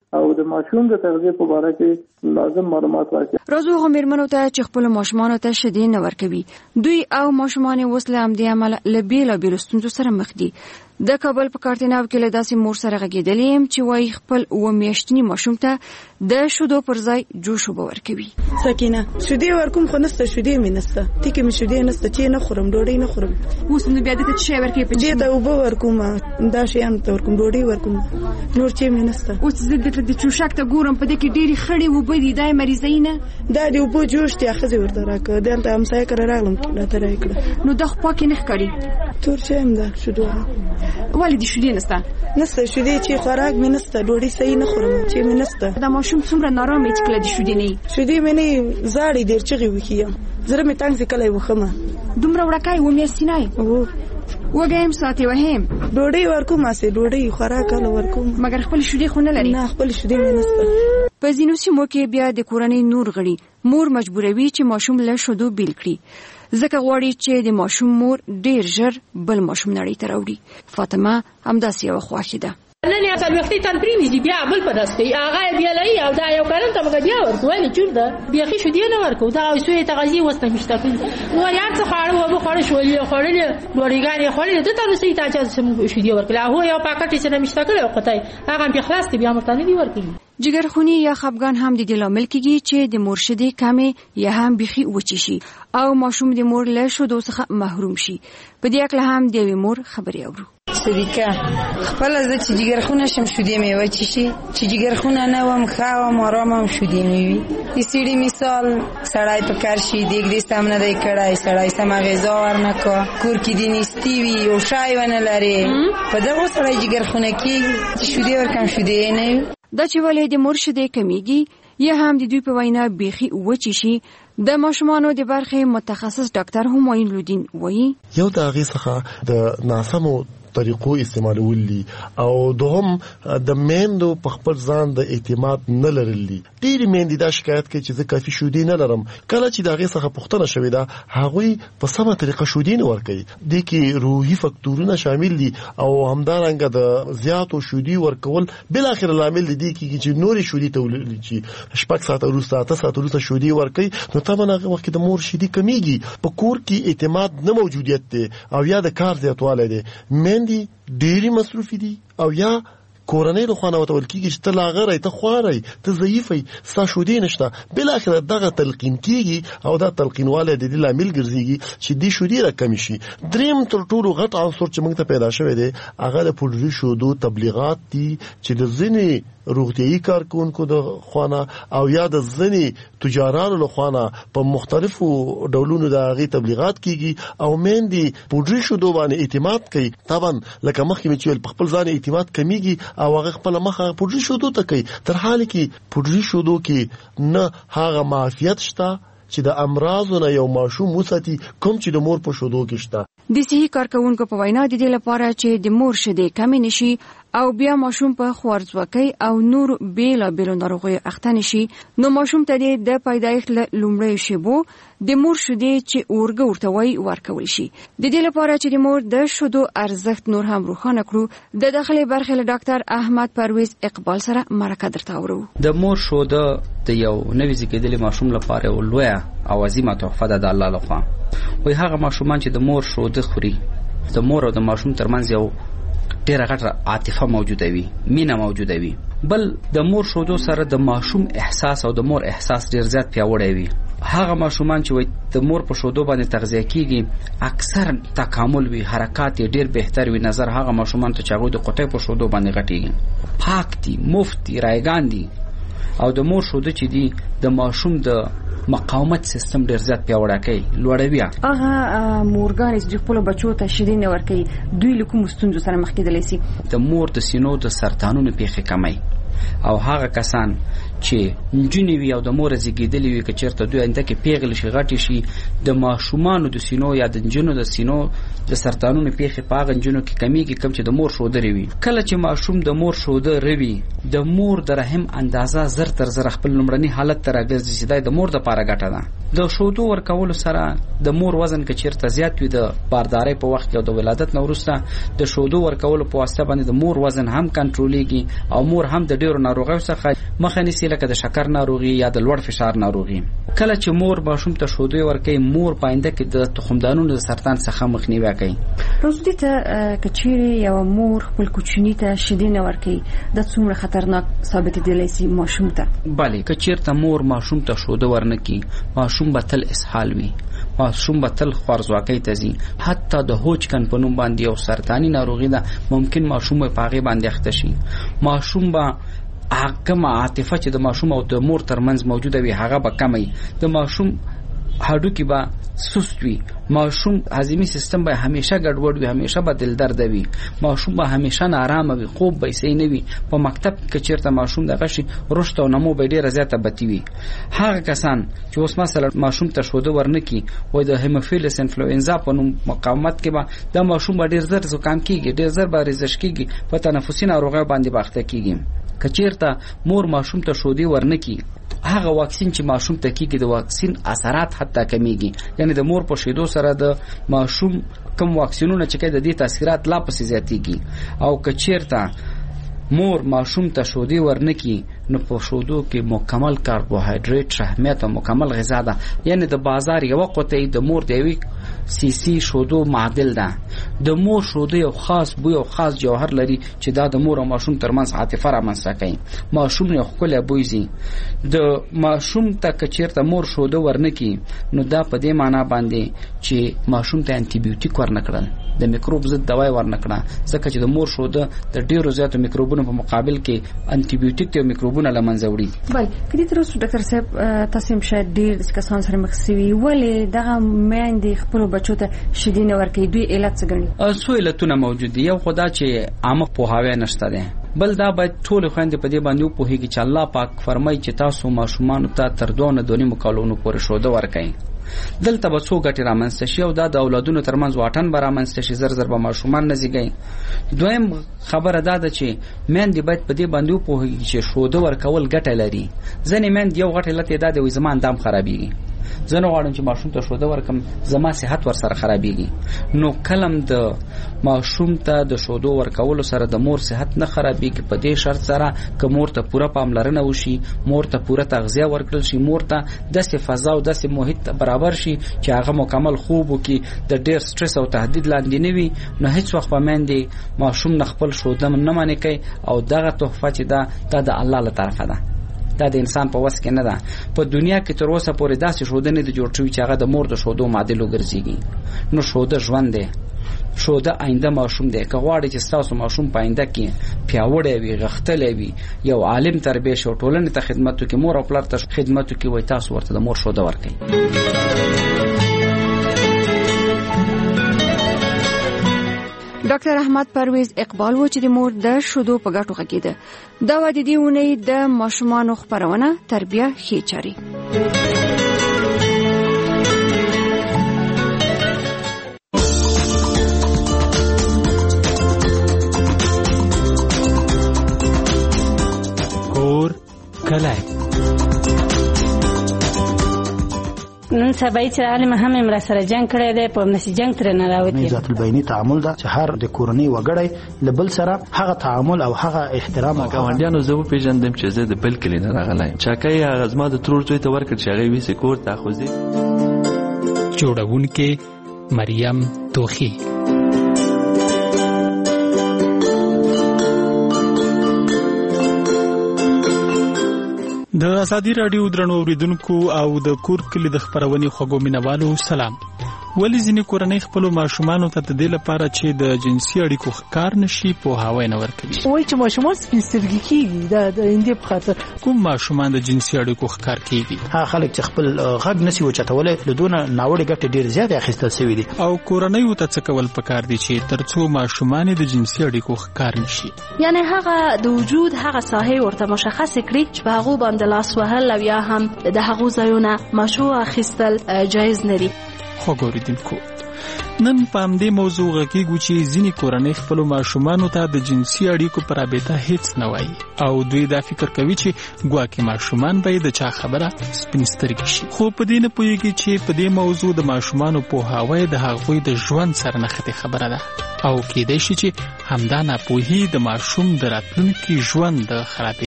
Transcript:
او د ماشوم د تغذیه په اړه کې لازم معلومات راکړي. راځو هغه میرمنو ته چې خپل ماشومان ته شیدې نه ورکوي. دوی او ماشومان وسله هم د عمل له بیلابیلو ستونزو سره مخ دي. د کابل په کارتناو کې له داسې مور سره غږېدلې یم چې وایي خپل 7 میاشتني ماشوم ته د شیدو پر ځای جوش اوبه ورکوي. سکینه شیدې ورکوم خو نسته شیدې مې نسته ټیکې مې شیدې نسته چې نه خورم ډوډۍ نه خورم. اوس نو بیا دته شی ورکوي په دې ته اوبه ورکوم دا شیان ته ورکوم ډوډۍ ورکوم نور چې مې نسته. اوس زه د چوشک ته ګورم په دې کې ډېری خړې اوبه دي دا مریضۍ نه دا د اوبه جوش دي اخذ ورته راکړه دلته همسایه کړه راغلم راته راکړه نو د خپل کې نه ښکاري تور چې هم دا شیدو ولې دې شیدې نسته شیدې چې خوراک مې نسته ډوډۍ صحیح نه خورم چې مې نسته. دا ماشوم څومره نارام دی چې کله دې شیدې نه شیدې مې نه زاړې ډېر چغې وکړم زړه مې تنګ کله وخمه دومره وړکای و میاشتنی وګایم ساتي وهم ډوډۍ ورکوم اسې ډوډۍ خوراک له ورکوم مګر خپل شیدې خو نه لري. نه خپل شیدې مې نسته. په ځینو سیمو کې بیا د کورنۍ نور غړي مور مجبوروي چې ماشوم له شیدو بیل کړي ځکه غواړي چې د ماشوم مور ډیر ژر بل ماشوم نړۍ ته راوړي. فاطمه همداسې یوه خوښه ده. نن یا څلوختي تن پریمز دی بیا بل په داس کوي هغه بیا لای او دا یو کارن ته مګ بیا ورکول چور ده بیا خې شو دی نه ورکو دا سوې تغذیه وسته مشتاق نو یار څه خاړو او خاړو شولې خاړلې ډوړیګانی خاړلې ته تاسو ته اجازه سم شو دی ورکل هو یو پاکټ چې نه مشتاق له وخته هغه په خلاص دی بیا مرتانه دی ورکل. جګرخونی یا خپګان هم د دې لامل کېږي چې د مرشدي کمې یا هم بيخي وچی شي او ماشوم د مور له شیدو څخه محروم شي. په دې اړه هم د مور خبرې اورو. صدیقه خپل از چې جګرخونه شم شودې مې وچی شي چې جګرخونه نه وم خاوم آرامم شودې مې وي. یسړي مثال سړای په کار شي دیګ دې سامنے دی کړای سړای سم غذا ورنکو کور کې دې نيستي وي او شای ونه لري په دغه سړای جګرخونه کې شودې ورکم شودې نه دا چې ولې د مرشدي کمیږي یا هم د دوی په وینا بيخي وچی شي. د ماشومانو د برخې متخصص ډاکټر همایون لودین وایي یو د هغې څخه د ناسمو طریقو استعمالول دي او دوهم د میندو په خپل ځان د اعتماد نه لرل دي. ډېرې میندې دا شکایت کوي چې زه کافي شیدې نه لرم. کله چې د هغې څخه پوښتنه شوې ده هغوی په سمه طریقه شیدې نه ورکوي. دې کې روحي فکتورونه شامل دي او همدارنګه د زیاتو شیدې ورکول بالاخره لامل دي کېږي چې نورې شیدې تولید چې 6 ساعته وروسته 8 ساعته وروسته شیدې ورکوي نو طبعا هغه وخت د مور شیدې کمیږي. په کور کې اعتماد نه موجودیت دی او یا د کار زیاتوالی دی. دی ډېری مصروفي دي او یا کورنۍ له خوانه وتول کېږي چې ته لاغری ته خواری ته ضعیفی ستا شودې نشته. بالاخره دغه تلقین کېږي او دا تلقینوالی د دې لامل ګرځېږي چې دې شودې راکمې شي. دریم تر ټولو غټ عنصر چې موږ ته پیدا شوی دی هغه د پوډري شودو تبلیغات دي چې د ځینې روغتیایي کارکونکو د خوانه او یا د ځینې تجارانو له خوانه په مختلفو ډولونو د هغې تبلیغات کېږي او میندې پوډري شودو باندې اعتماد کوي. طبعا لکه مخکې مې چې ویل په خپل ځان اعتماد کمیږي او هغه خپل مخه پوډري شودو ته کوي تر حال کې پوډري شودو کې نه هغه معافیت شته چې د امراضو نه یو ماشوم وساتي کوم چې د مور په شودو کې شته. د صحي کارکونکو په وینا د دې لپاره چې د مور شیدې کمې نشي او بیا ماشوم په خوارځواکۍ او نور بیلابیلو ناروغیو اخته نشي نو ماشوم ته د پیدایښت له لومړیو شیبو د مور شیدې چې اورګه ورته وایي ورکول شي. د دې لپاره چې د مور د شیدو ارزښت نور هم روښانه کړو د داخلي برخې له ډاکټر احمد پرویز اقبال سره مرکه درته اورو. د مور شیده د یو نوي زیږیدلي ماشوم لپاره یو لویه او عظیمه تحفه ده د الله لخوا. وایي هغه ماشومان چې د مور شیده خوري د مور او د ماشوم ترمنځ یو ډیره غټه عاطفه موجوده وي مینه موجوده وي. بل د مور شیدو سره د ماشوم احساس او د مور احساس ډیر زیات پیاوړی وي. هغه ماشومان چې وایي د مور په شیدو باندې تغذیه کیږي اکثر تکامل وي حرکات ډیر بهتر وي نظر هغه ماشومان ته چې هغوی د قطۍ په شیدو باندې غټیږي پاک دي مفت دي رایګان دي او د مور شیدو چې دي د ماشوم د مقاومت سیستم ډیر زیات پیاوړی کوي لوړوي. هغه مورګانې چې خپل بچو ته شیدې نه ورکوي دوی له کومو ستونزو سره مخ کېدلی سي؟ د مور د سینو د سرطانونو پیښې کموي او هغه کسان چې نجونې وي او د مور زیږیدلې وي که چېرته دوی آینده کې پیغلې شي غټې شي د ماشومانو د سینو یا د نجونو د سینو د سرطانونو پیښې په هغه نجونو کې کمیږي کوم چې د مور شودرې وي. کله چې ماشوم د مور شودره وي د مور د رحم اندازه زر تر زر خپل لومړني حالت ته راګرځي چې دا د مور دپاره ګټه ده د شودو ورکولو سره د مور وزن که چیرته زیات وي د باردارۍ په وخت او د ولادت نه وروسته د شودو ورکولو په واسطه باندې د مور وزن هم کنټرولېږي او مور هم د ډیرو ناروغیو څخه مخه نیسي، لکه د شکر ناروغي یا د لوړ فشار ناروغي. کله چې مور ماشوم ته شودې ورکوي، مور په آینده کې د تخمدانونو د سرطان څخه مخنیوی کوي. روزدي ته که چیرې یو مور خپل کوچني ته شیدې نه ورکوي، دا څومره خطرناک ثابتېدلی سي ماشوم ته؟ بله، که چیرته مور ماشوم ته شوده ورنکي، ماشوم به تل اسهال وي، ماشوم به تل خوارځواکۍ ته ځي. حتی د هوچکن په نوم باندې یو سرطاني ناروغي ده، ممکن ماشوم په هغې باندې اخته شي. ماشوم به کومه عاطفه چې د ماشوم او د مور ترمنځ موجوده وي هغه به کمه وي. د ماشوم هډوکي به سست وي، ماشوم هضمي سیستم به همیشه ګډوډ وي، همیشه به دل درد وي، ماشوم به همیشه نارامه وي، خوب به صحیح نه وي. په مکتب کې چیرته ماشوم دغه شي رشد او نمو به ډیره زیاته بدی وي. هغه کسان چې اوس مثلا ماشوم ته شوده ورنکي وای د هیموفیلس انفلوئنزا په نوم مقاومت کې به دا ماشوم به ډیر زر زکام کیږي، ډیر زر به ریزش کیږي، په تنفسي ناروغیو باندې باخته کیږي. که چیرته مور ماشوم ته شودې ورنکي، هغه واکسین چې ماشوم ته کیږي د واکسین اثرات حتی کمیږي. یعنی د مور په شیدو سره د ماشوم کم واکسینونه چې کوي د دې تاثیرات لا پسې زیاتېږي. او که چیرته مور ماشوم ته شودې ورنکي، نو په شودو کې مکمل کاربوهایډریټ شحمیات او مکمل غذا ده. یعنی د بازار یو قطعه د مور د یوې سیسی شودو معادل ده. د مور شودو یو خاص بوی او خاص جوهر لري چې دا د مور او ماشوم ترمنځ عاطفه رامنځته کوي. ماشوم یو ښکلی بوی ځي. د ماشوم ته که چیرته مور شودو ورنکي، نو دا په دې معنا باندې چې ماشوم ته انټي بیوټیک ورنکړل، د میکروب ضد دوای ورنکړه، ځکه چې د مور شوده د ډیرو زیاتو میکروبونو په مقابل کې انټي بیوټیک ته میکروبونه لمنځه وړي. بل کله تر اوسه ډاکټر صاحب تاسو هم شاید ډیر کسان سره مخ شوي، ولې دغه میندې خپل بچو ته شیدې نه ورکوي؟ دوی علت څه ګڼي؟ څو علتونه موجود دي. یو خدا چې عامه پوهاوی نشته ده، بل دا باید ټول خويندې په دې باندې وپوهیږي چې الله پاک فرمایي چې تاسو ماشومان ته تر 2.5 کالونو پورې شوده ورکوي. دلته به څو ګټې رامنځته شي او دا د اولادونو ترمنځ واټن به رامنځته شي، زر زر به ماشومان نه زیږي. دویم خبره دا ده چې میندې باید په دې باندې وپوهیږي چې شوده ورکول ګټه لري. ځینې میندې یو غټ علت یې دا دی وایي زما اندام خرابېږي، زه نه غواړم چې ماشوم ته شوده ورکم، زما صحت ورسره خرابېږي. نو کلم د ماشوم ته د شودو ورکولو سره د مور صحت نه خرابېږي، په دې شرط سره که مور ته پوره پاملرنه وشي، مور ته پوره تغذیه ورکړل شي، مور ته داسې فضا او داسې محیط برابر شي چې هغه مکمل خوب وکړي، د ډېر سټرس او تهدید لاندې نه وي، نو هیڅ وخت به میندې ماشوم نه خپل شوده نه منې کوي. او دغه تحفه چې دا د الله له طرفه ده، دا د انسان په وس کې نه ده. په دنیا کې تر اوسه پورې داسې شوده نه دی جوړ شوی چې هغه د مور د شودو معادل وګرځېږي. نو شوده ژوند دی، شوده آینده ماشوم دی. که غواړئ چې ستاسو ماشوم په آینده کې پیاوړی وي، غښتلی وي، یو عالم تربیه شي او ټولنې ته خدمت وکړي، مور او پلار ته خدمت وکړي، وایي تاسو ورته د مور شوده ورکوئ. ډاکټر احمد پرویز اقبال و چې د مور د شودو په ګټو غږیده. دا و د دې اونۍ د ماشومانو خپرونه تربیه ښې چارې. کور کلی نن سبا چې عالم هم امر سره جنگ کړی دی، په نسی جنگ تر نه راوتی. ذات البینی تعامل دا چې هر د کورنۍ وګړی لبل سره هغه تعامل او هغه احترام او ګاونډیانو زو پیژندم چې زه د بل کلی نه راغلی. چاکای هغه زما د ترور زوی ته ورکړ چې هغه ویسه کور ته خوځي. جوړونکې مریم توخی. د ازادي رادیو درنو اوریدونکو او د کور کلی د خبرونې خوږو مینوالو سلام. ولی ځینې کورنۍ خپل ماشومان ته د دې لپاره چې د جنسي اړیکو ښکار نشي پوهاوی نه ورکوي. وایي چې ماشومان سپینسترګي کیږي د اندې په خاطر. کوم ماشومان د جنسي اړیکو ښکار کیږي؟ هغه خلک چې خپل غږ نشي وچتولای له دونه ناوړه ګټه ډیر زیات اخیستل شوی دي. او کورنۍ ته څه کول پکار دي چې ترڅو ماشومان د جنسي اړیکو ښکار نشي؟ یعنی هغه د وجود هغه ساحه ورته مشخص کړي چې په هغه باندې لاس وهل او یا هم د هغه ځایونه مشروع اخیستل جایز نه دي. خوګوریدونکو نن په همدې موضوع غږیږو چې ځینې کورنۍ خپلو ماشومانو ته د جنسي اړیکو په رابطه هیڅ نه وایي او دوی دا فکر کوي چې ګواکې ماشومان به د چا خبره سپین سترګې شي، خو په دې نه پوهیږي چې په دې موضوع د ماشومانو پوهاوی د هغوی د ژوند سره نښتې خبره ده او کېدای شي چې همدا ناپوهي د ماشوم د راتلونکي ژوند د خرابې